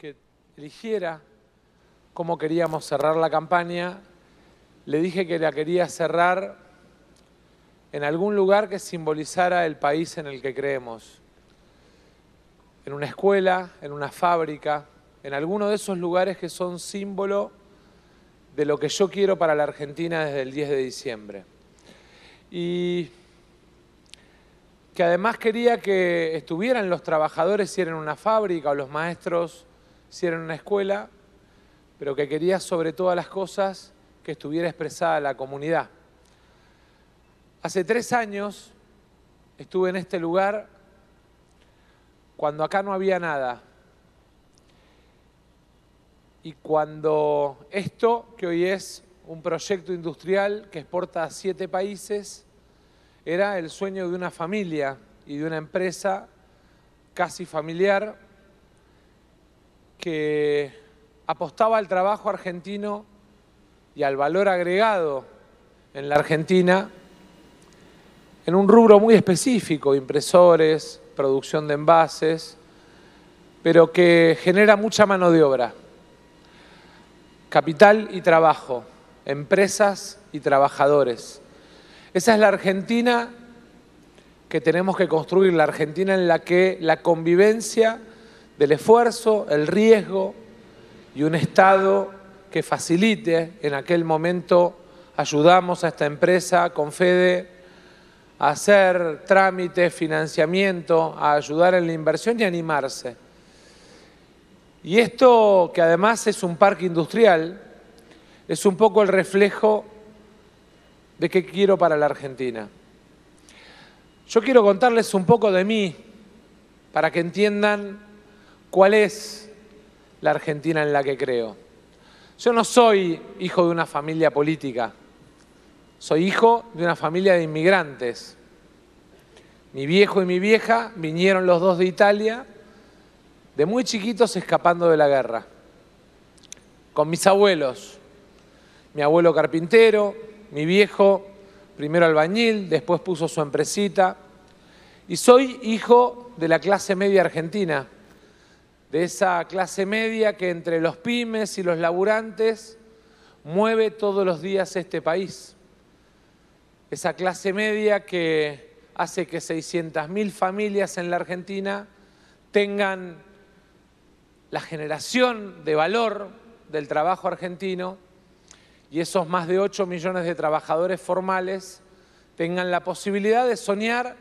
que eligiera cómo queríamos cerrar la campaña, le dije que la quería cerrar en algún lugar que simbolizara el país en el que creemos. En una escuela, en una fábrica, en alguno de esos lugares que son símbolo de lo que yo quiero para la Argentina desde el 10 de diciembre. Y que además quería que estuvieran los trabajadores si eran en una fábrica o los maestros si eran en una escuela, pero que quería sobre todas las cosas que estuviera expresada la comunidad. Hace 3 años estuve en este lugar cuando acá no había nada. Y cuando esto, que hoy es un proyecto industrial que exporta a 7 países, era el sueño de una familia y de una empresa casi familiar que apostaba al trabajo argentino y al valor agregado en la Argentina en un rubro muy específico, impresores, producción de envases, pero que genera mucha mano de obra. Capital y trabajo, empresas y trabajadores. Esa es la Argentina que tenemos que construir, la Argentina en la que la convivencia del esfuerzo, el riesgo y un Estado que facilite. En aquel momento ayudamos a esta empresa, Confede, a hacer trámites, financiamiento, a ayudar en la inversión y a animarse. Y esto, que además es un parque industrial, es un poco el reflejo de qué quiero para la Argentina. Yo quiero contarles un poco de mí para que entiendan cuál es la Argentina en la que creo. Yo no soy hijo de una familia política, soy hijo de una familia de inmigrantes. Mi viejo y mi vieja vinieron los dos de Italia, de muy chiquitos escapando de la guerra, con mis abuelos, mi abuelo carpintero, mi viejo primero albañil, después puso su empresita, y soy hijo de la clase media argentina, de esa clase media que entre los pymes y los laburantes mueve todos los días este país. Esa clase media que hace que 600.000 familias en la Argentina tengan la generación de valor del trabajo argentino y esos más de 8 millones de trabajadores formales tengan la posibilidad de soñar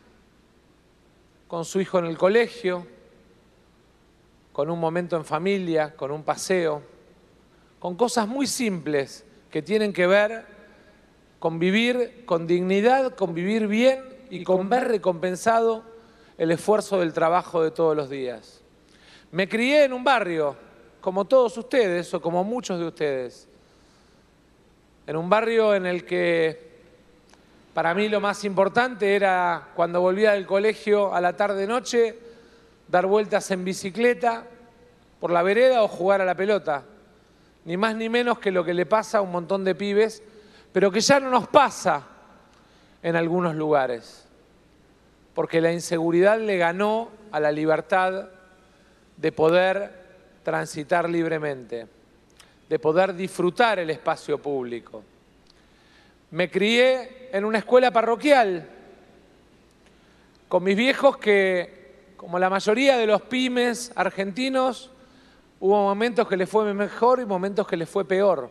con su hijo en el colegio, con un momento en familia, con un paseo, con cosas muy simples que tienen que ver con vivir con dignidad, con vivir bien y con ver recompensado el esfuerzo del trabajo de todos los días. Me crié en un barrio, como todos ustedes o como muchos de ustedes, en un barrio en el que para mí lo más importante era cuando volvía del colegio a la tarde-noche, dar vueltas en bicicleta por la vereda o jugar a la pelota. Ni más ni menos que lo que le pasa a un montón de pibes, pero que ya no nos pasa en algunos lugares, porque la inseguridad le ganó a la libertad de poder transitar libremente, de poder disfrutar el espacio público. Me crié en una escuela parroquial con mis viejos que, como la mayoría de los pymes argentinos, hubo momentos que les fue mejor y momentos que les fue peor.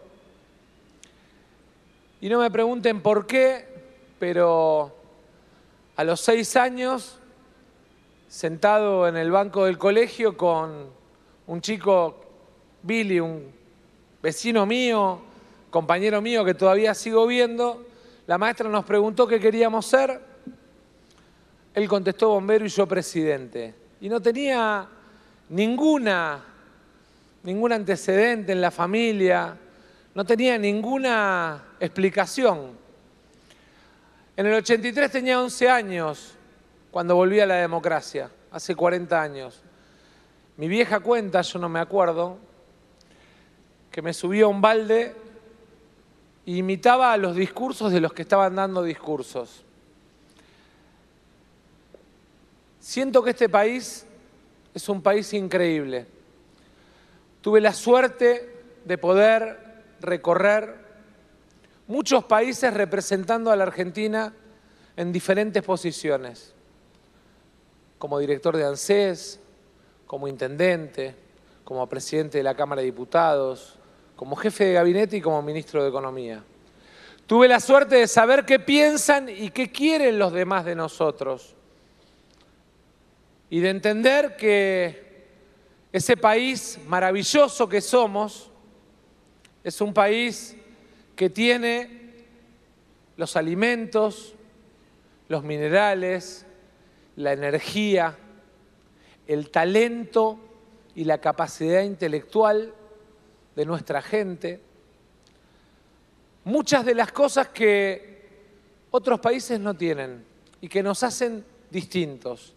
Y no me pregunten por qué, pero a los 6 años, sentado en el banco del colegio con un chico, Billy, un vecino mío, compañero mío que todavía sigo viendo, la maestra nos preguntó qué queríamos ser. Él contestó bombero y yo presidente. Y no tenía ningún antecedente en la familia, no tenía ninguna explicación. En el 83 tenía 11 años cuando volví a la democracia, hace 40 años. Mi vieja cuenta, yo no me acuerdo, que me subí a un balde e imitaba a los discursos de los que estaban dando discursos. Siento que este país es un país increíble. Tuve la suerte de poder recorrer muchos países representando a la Argentina en diferentes posiciones, como director de ANSES, como intendente, como presidente de la Cámara de Diputados, como jefe de gabinete y como ministro de Economía. Tuve la suerte de saber qué piensan y qué quieren los demás de nosotros y de entender que ese país maravilloso que somos es un país que tiene los alimentos, los minerales, la energía, el talento y la capacidad intelectual de nuestra gente. Muchas de las cosas que otros países no tienen y que nos hacen distintos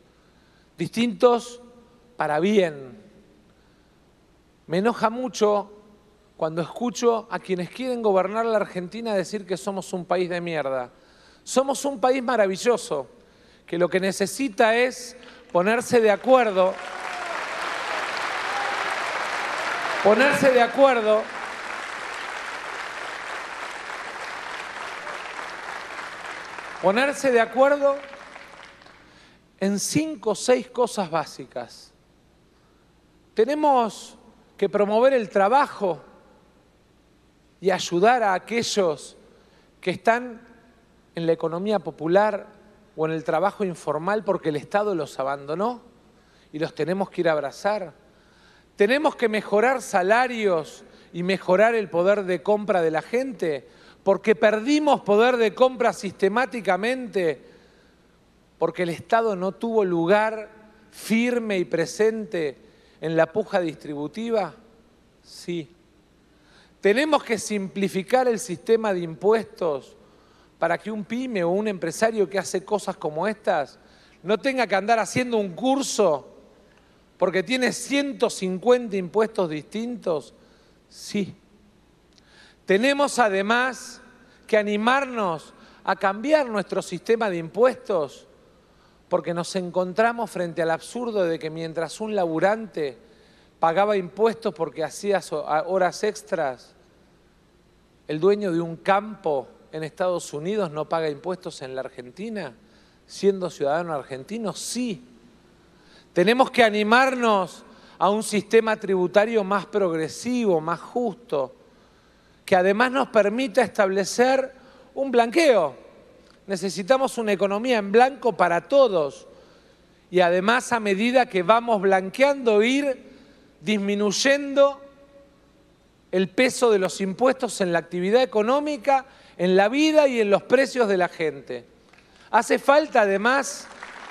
para bien. Me enoja mucho cuando escucho a quienes quieren gobernar la Argentina decir que somos un país de mierda. Somos un país maravilloso, que lo que necesita es ponerse de acuerdo, en 5 o 6 cosas básicas. Tenemos que promover el trabajo y ayudar a aquellos que están en la economía popular o en el trabajo informal porque el Estado los abandonó y los tenemos que ir a abrazar. Tenemos que mejorar salarios y mejorar el poder de compra de la gente porque perdimos poder de compra sistemáticamente porque el Estado no tuvo lugar firme y presente en la puja distributiva. Sí. Tenemos que simplificar el sistema de impuestos para que un pyme o un empresario que hace cosas como estas no tenga que andar haciendo un curso porque tiene 150 impuestos distintos. Sí. Tenemos además que animarnos a cambiar nuestro sistema de impuestos porque nos encontramos frente al absurdo de que mientras un laburante pagaba impuestos porque hacía horas extras, el dueño de un campo en Estados Unidos no paga impuestos en la Argentina, siendo ciudadano argentino. Sí. Tenemos que animarnos a un sistema tributario más progresivo, más justo, que además nos permita establecer un blanqueo. Necesitamos una economía en blanco para todos y además a medida que vamos blanqueando ir disminuyendo el peso de los impuestos en la actividad económica, en la vida y en los precios de la gente. Hace falta además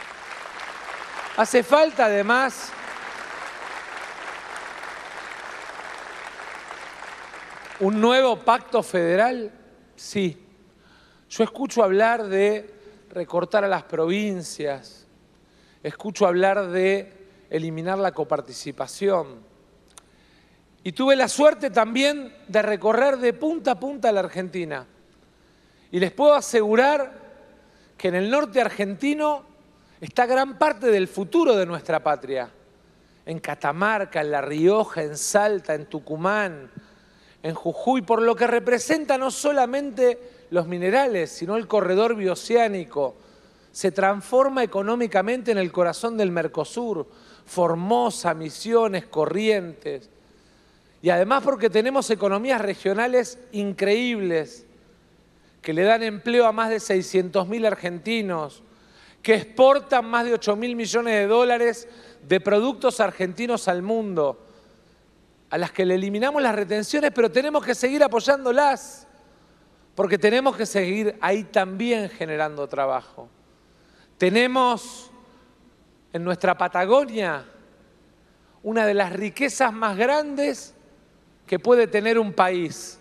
un nuevo pacto federal. Sí. Yo escucho hablar de recortar a las provincias, escucho hablar de eliminar la coparticipación. Y tuve la suerte también de recorrer de punta a punta la Argentina. Y les puedo asegurar que en el norte argentino está gran parte del futuro de nuestra patria. En Catamarca, en La Rioja, en Salta, en Tucumán, en Jujuy, por lo que representa no solamente los minerales, sino el corredor bioceánico. Se transforma económicamente en el corazón del Mercosur, Formosa, Misiones, Corrientes. Y además porque tenemos economías regionales increíbles que le dan empleo a más de 600.000 argentinos, que exportan más de 8.000 millones de dólares de productos argentinos al mundo, a las que le eliminamos las retenciones, pero tenemos que seguir apoyándolas, porque tenemos que seguir ahí también generando trabajo. Tenemos en nuestra Patagonia una de las riquezas más grandes que puede tener un país.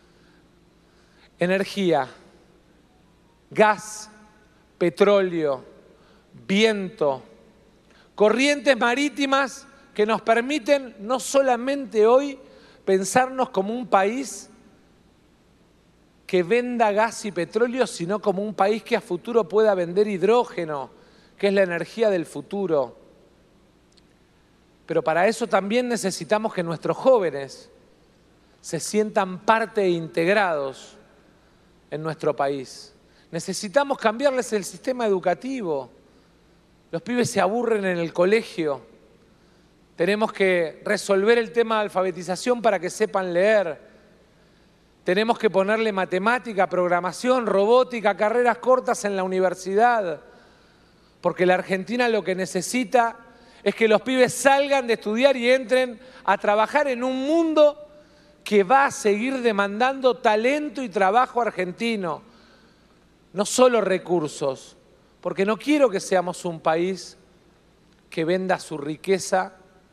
Energía, gas, petróleo, viento, corrientes marítimas que nos permiten no solamente hoy pensarnos como un país que venda gas y petróleo, sino como un país que a futuro pueda vender hidrógeno, que es la energía del futuro. Pero para eso también necesitamos que nuestros jóvenes se sientan parte e integrados en nuestro país. Necesitamos cambiarles el sistema educativo. Los pibes se aburren en el colegio. Tenemos que resolver el tema de alfabetización para que sepan leer. Tenemos que ponerle matemática, programación, robótica, carreras cortas en la universidad. Porque la Argentina lo que necesita es que los pibes salgan de estudiar y entren a trabajar en un mundo que va a seguir demandando talento y trabajo argentino, no solo recursos, porque no quiero que seamos un país que venda su riqueza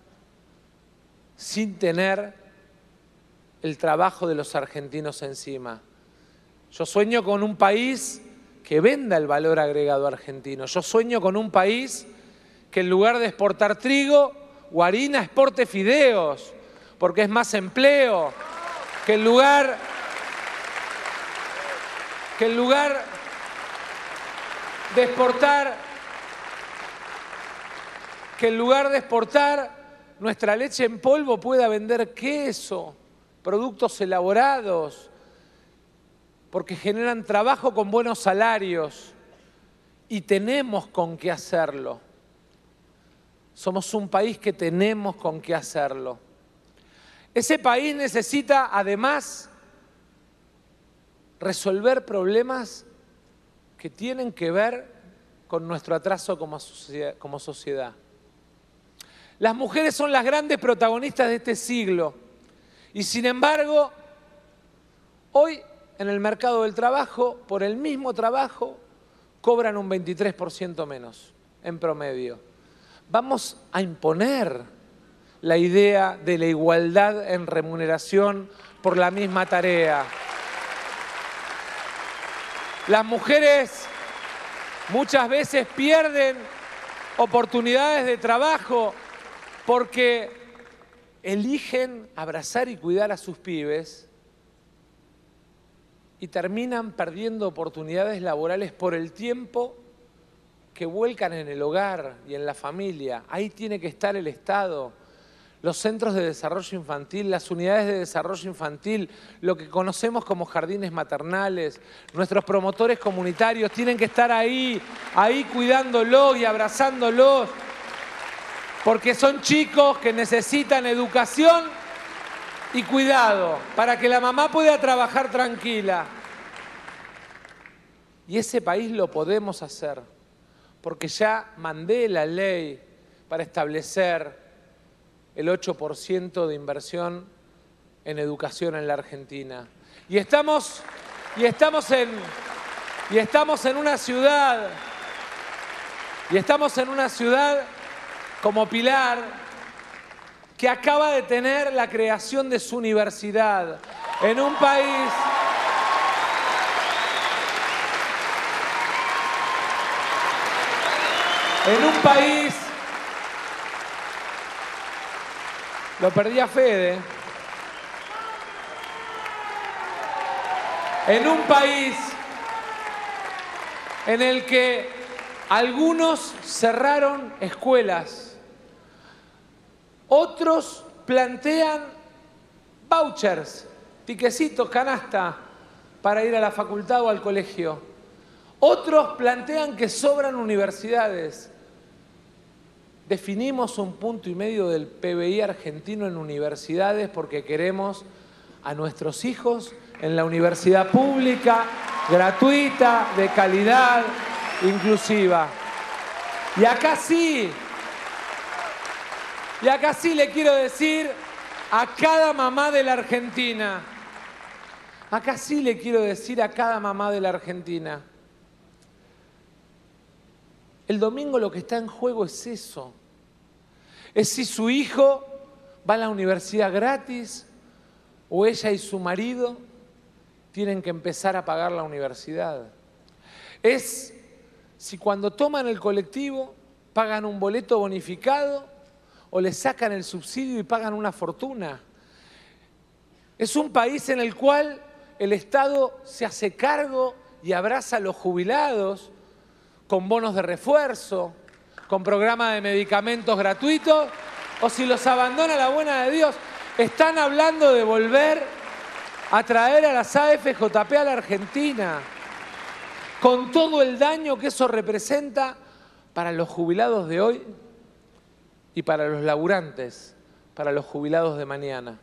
sin tener el trabajo de los argentinos encima. Yo sueño con un país que venda el valor agregado argentino. Yo sueño con un país que en lugar de exportar trigo o harina, exporte fideos, porque es más empleo, que en lugar de exportar nuestra leche en polvo pueda vender queso, productos elaborados, porque generan trabajo con buenos salarios y tenemos con qué hacerlo. Somos un país que tenemos con qué hacerlo. Ese país necesita, además, resolver problemas que tienen que ver con nuestro atraso como sociedad. Las mujeres son las grandes protagonistas de este siglo y, sin embargo, hoy en el mercado del trabajo, por el mismo trabajo, cobran un 23% menos en promedio. Vamos a imponer la idea de la igualdad en remuneración por la misma tarea. Las mujeres muchas veces pierden oportunidades de trabajo porque eligen abrazar y cuidar a sus pibes y terminan perdiendo oportunidades laborales por el tiempo que vuelcan en el hogar y en la familia. Ahí tiene que estar el Estado. Los centros de desarrollo infantil, las unidades de desarrollo infantil, lo que conocemos como jardines maternales, nuestros promotores comunitarios tienen que estar ahí cuidándolos y abrazándolos, porque son chicos que necesitan educación y cuidado para que la mamá pueda trabajar tranquila. Y ese país lo podemos hacer, porque ya mandé la ley para establecer el 8% de inversión en educación en la Argentina. Y estamos en una ciudad como Pilar, que acaba de tener la creación de su universidad en un país lo perdí a Fede. En un país en el que algunos cerraron escuelas, otros plantean vouchers, tiquecitos, canasta, para ir a la facultad o al colegio. Otros plantean que sobran universidades. Definimos 1,5 puntos del PBI argentino en universidades porque queremos a nuestros hijos en la universidad pública, gratuita, de calidad, inclusiva. Y acá sí le quiero decir a cada mamá de la Argentina, el domingo lo que está en juego es eso. Es si su hijo va a la universidad gratis o ella y su marido tienen que empezar a pagar la universidad. Es si cuando toman el colectivo pagan un boleto bonificado o le sacan el subsidio y pagan una fortuna. Es un país en el cual el Estado se hace cargo y abraza a los jubilados con bonos de refuerzo, con programa de medicamentos gratuitos o si los abandona la buena de Dios. Están hablando de volver a traer a las AFJP a la Argentina, con todo el daño que eso representa para los jubilados de hoy y para los laburantes, para los jubilados de mañana.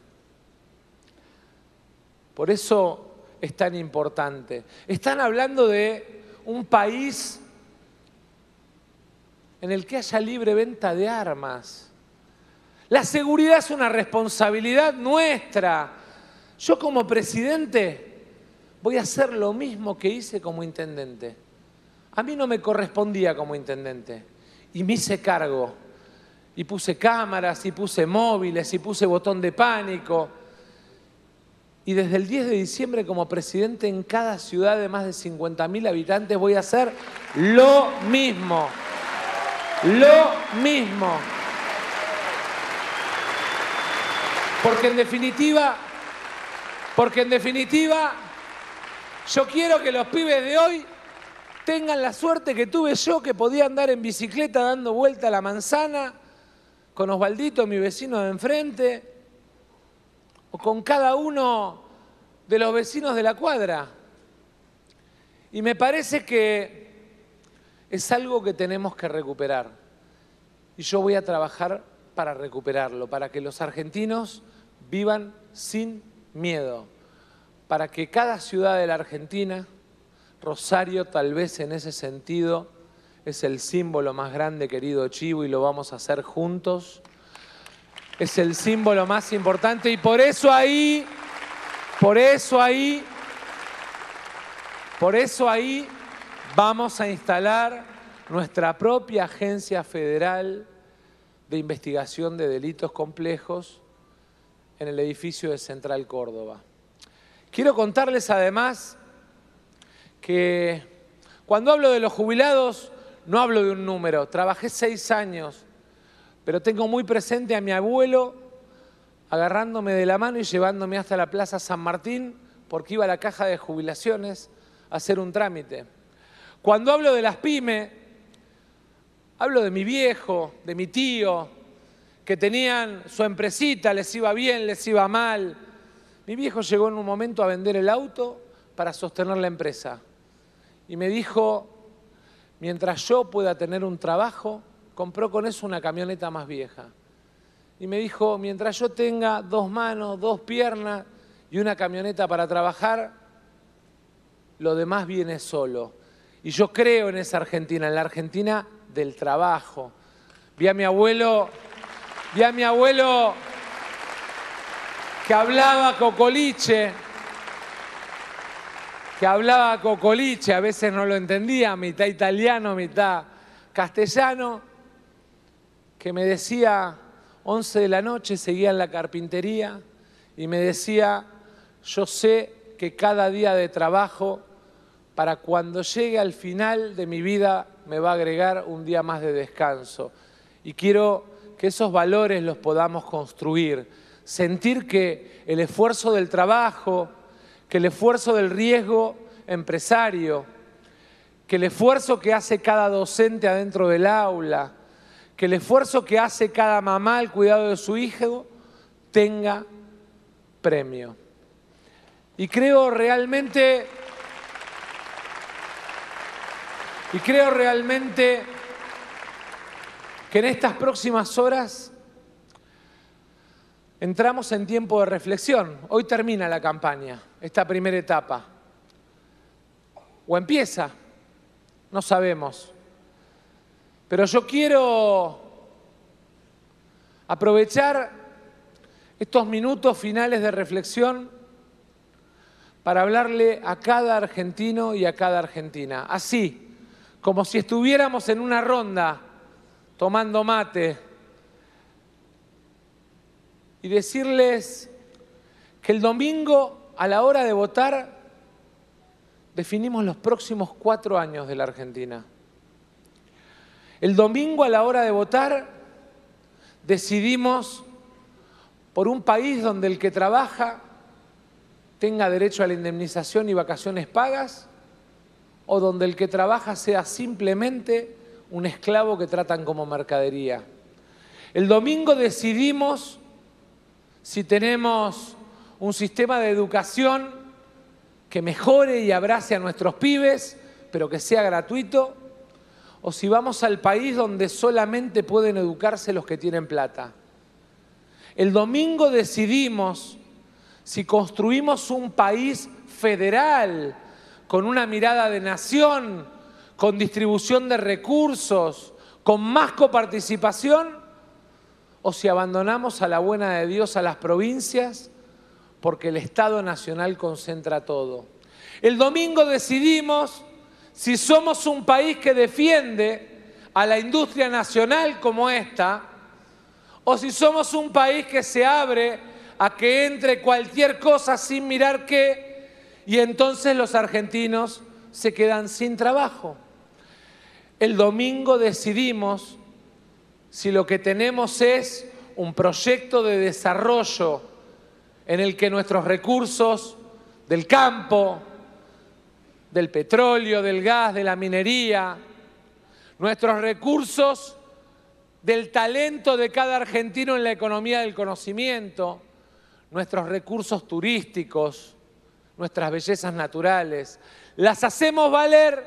Por eso es tan importante. Están hablando de un país en el que haya libre venta de armas. La seguridad es una responsabilidad nuestra. Yo como presidente voy a hacer lo mismo que hice como intendente. A mí no me correspondía como intendente y me hice cargo. Y puse cámaras, y puse móviles, y puse botón de pánico. Y desde el 10 de diciembre como presidente en cada ciudad de más de 50.000 habitantes voy a hacer lo mismo. Lo mismo. Porque en definitiva, yo quiero que los pibes de hoy tengan la suerte que tuve yo, que podía andar en bicicleta dando vuelta a la manzana, con Osvaldito, mi vecino de enfrente, o con cada uno de los vecinos de la cuadra. Y me parece que es algo que tenemos que recuperar. Y yo voy a trabajar para recuperarlo, para que los argentinos vivan sin miedo, para que cada ciudad de la Argentina, Rosario tal vez en ese sentido es el símbolo más grande, querido Chivo, y lo vamos a hacer juntos. Es el símbolo más importante y por eso ahí vamos a instalar nuestra propia agencia federal de investigación de delitos complejos en el edificio de Central Córdoba. Quiero contarles además que cuando hablo de los jubilados no hablo de un número. Trabajé 6 años, pero tengo muy presente a mi abuelo agarrándome de la mano y llevándome hasta la Plaza San Martín porque iba a la caja de jubilaciones a hacer un trámite. Cuando hablo de las pymes, hablo de mi viejo, de mi tío, que tenían su empresita, les iba bien, les iba mal. Mi viejo llegó en un momento a vender el auto para sostener la empresa. Y me dijo, mientras yo pueda tener un trabajo, compró con eso una camioneta más vieja. Y me dijo, mientras yo tenga 2 manos, 2 piernas y una camioneta para trabajar, lo demás viene solo. Y yo creo en esa Argentina, en la Argentina del trabajo. Vi a mi abuelo que hablaba cocoliche, a veces no lo entendía, mitad italiano, mitad castellano, que me decía, 11 de la noche, seguía en la carpintería y me decía, yo sé que cada día de trabajo, para cuando llegue al final de mi vida, me va a agregar un día más de descanso. Y quiero que esos valores los podamos construir, sentir que el esfuerzo del trabajo, que el esfuerzo del riesgo empresario, que el esfuerzo que hace cada docente adentro del aula, que el esfuerzo que hace cada mamá al cuidado de su hijo tenga premio. Y creo realmente que en estas próximas horas entramos en tiempo de reflexión. Hoy termina la campaña, esta primera etapa. O empieza, no sabemos. Pero yo quiero aprovechar estos minutos finales de reflexión para hablarle a cada argentino y a cada argentina. Así, como si estuviéramos en una ronda tomando mate y decirles que el domingo a la hora de votar definimos los próximos 4 años de la Argentina. El domingo a la hora de votar decidimos por un país donde el que trabaja tenga derecho a la indemnización y vacaciones pagas o donde el que trabaja sea simplemente un esclavo que tratan como mercadería. El domingo decidimos si tenemos un sistema de educación que mejore y abrace a nuestros pibes, pero que sea gratuito, o si vamos al país donde solamente pueden educarse los que tienen plata. El domingo decidimos si construimos un país federal, con una mirada de nación, con distribución de recursos, con más coparticipación, o si abandonamos a la buena de Dios a las provincias, porque el Estado Nacional concentra todo. El domingo decidimos si somos un país que defiende a la industria nacional como esta, o si somos un país que se abre a que entre cualquier cosa sin mirar qué, y entonces los argentinos se quedan sin trabajo. El domingo decidimos si lo que tenemos es un proyecto de desarrollo en el que nuestros recursos del campo, del petróleo, del gas, de la minería, nuestros recursos del talento de cada argentino en la economía del conocimiento, nuestros recursos turísticos, nuestras bellezas naturales, ¿las hacemos valer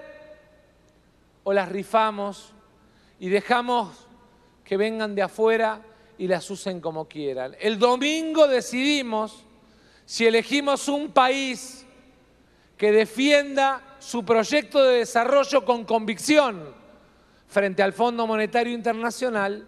o las rifamos y dejamos que vengan de afuera y las usen como quieran? El domingo decidimos si elegimos un país que defienda su proyecto de desarrollo con convicción frente al Fondo Monetario Internacional,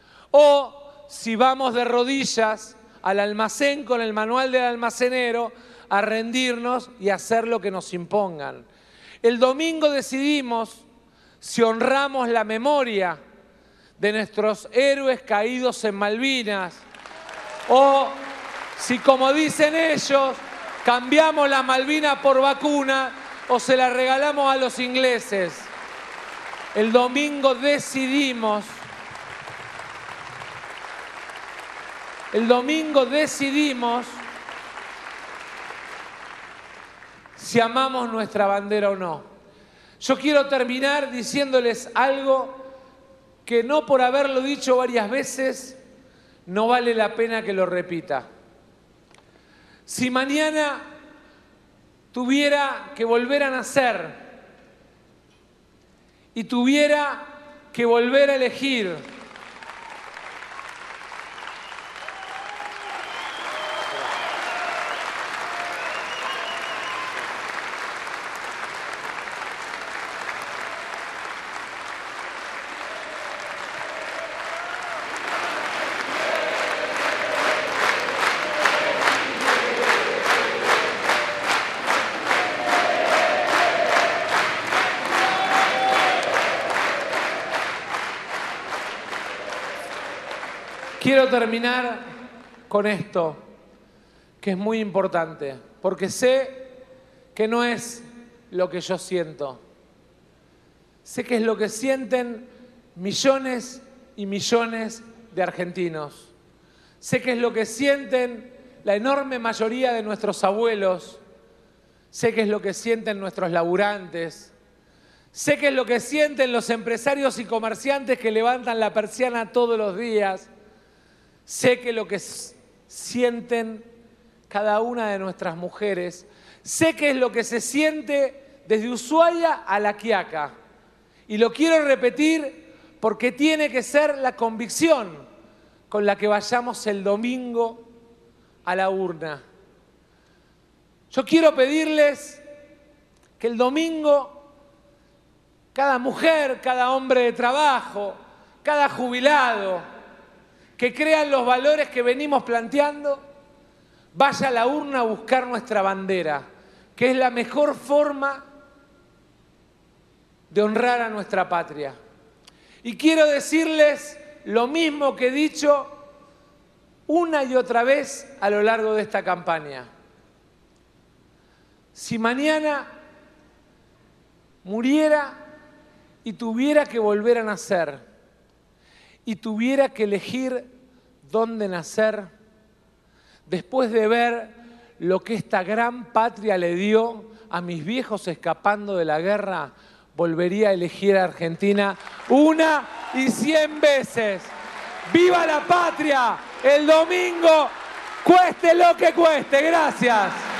o si vamos de rodillas al almacén con el manual del almacenero a rendirnos y hacer lo que nos impongan. El domingo decidimos si honramos la memoria de nuestros héroes caídos en Malvinas, o si, como dicen ellos, cambiamos la Malvina por vacuna o se la regalamos a los ingleses. El domingo decidimos si amamos nuestra bandera o no. Yo quiero terminar diciéndoles algo que, no por haberlo dicho varias veces, no vale la pena que lo repita. Si mañana tuviera que volver a nacer y tuviera que volver a elegir Quiero terminar con esto, que es muy importante, porque sé que no es lo que yo siento. Sé que es lo que sienten millones y millones de argentinos. Sé que es lo que sienten la enorme mayoría de nuestros abuelos. Sé que es lo que sienten nuestros laburantes. Sé que es lo que sienten los empresarios y comerciantes que levantan la persiana todos los días. Sé que lo que sienten cada una de nuestras mujeres. Sé que es lo que se siente desde Ushuaia a La Quiaca. Y lo quiero repetir porque tiene que ser la convicción con la que vayamos el domingo a la urna. Yo quiero pedirles que el domingo cada mujer, cada hombre de trabajo, cada jubilado, que crean los valores que venimos planteando, vaya a la urna a buscar nuestra bandera, que es la mejor forma de honrar a nuestra patria. Y quiero decirles lo mismo que he dicho una y otra vez a lo largo de esta campaña. Si mañana muriera y tuviera que volver a nacer, y tuviera que elegir dónde nacer, después de ver lo que esta gran patria le dio a mis viejos escapando de la guerra, volvería a elegir a Argentina 1 y 100 veces. ¡Viva la patria! El domingo, cueste lo que cueste. Gracias.